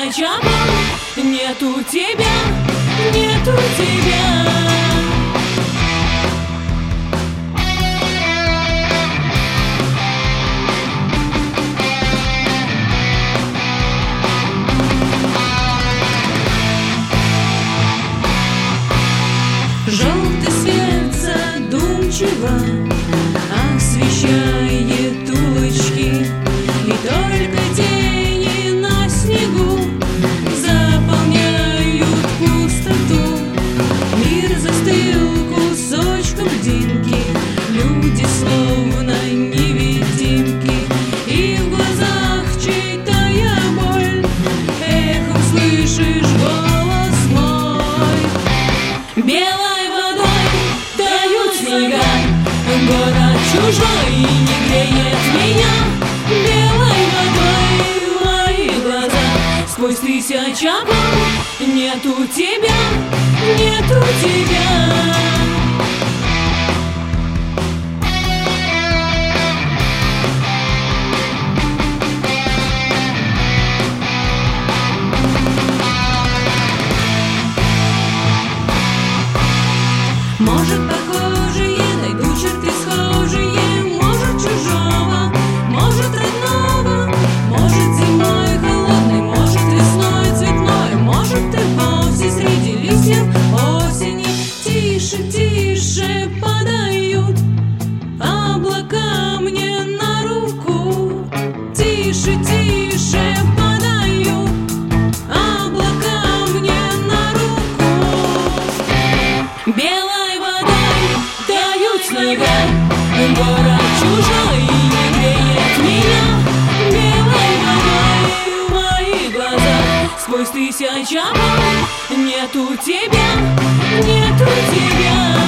тысяч опор, нету тебя, нету тебя. Желтый свет задумчиво освещает улочки, и только тени на снегу заполняют пустоту. Мир застыл кусочком льдинки, люди словно невидимки, и в глазах читая боль, эхом слышишь голос мой. Белой водой тают снега, город чужой не греет меня. Белой водой мои глаза, сквозь тысяч окон, нету тебя, нету тебя. Может, похожие, найду черты схожие, может, чужого, может, родного, может, зимой холодной, может, весной цветной, может, и вовсе среди листьев осени. Тише, тише подают облака мне на руку, тише, тише подают облака мне на руку. Белой водой тают снега, город чужой не греет меня. Белой водой мои глаза, сквозь тысяч окон, нету тебя, нету тебя.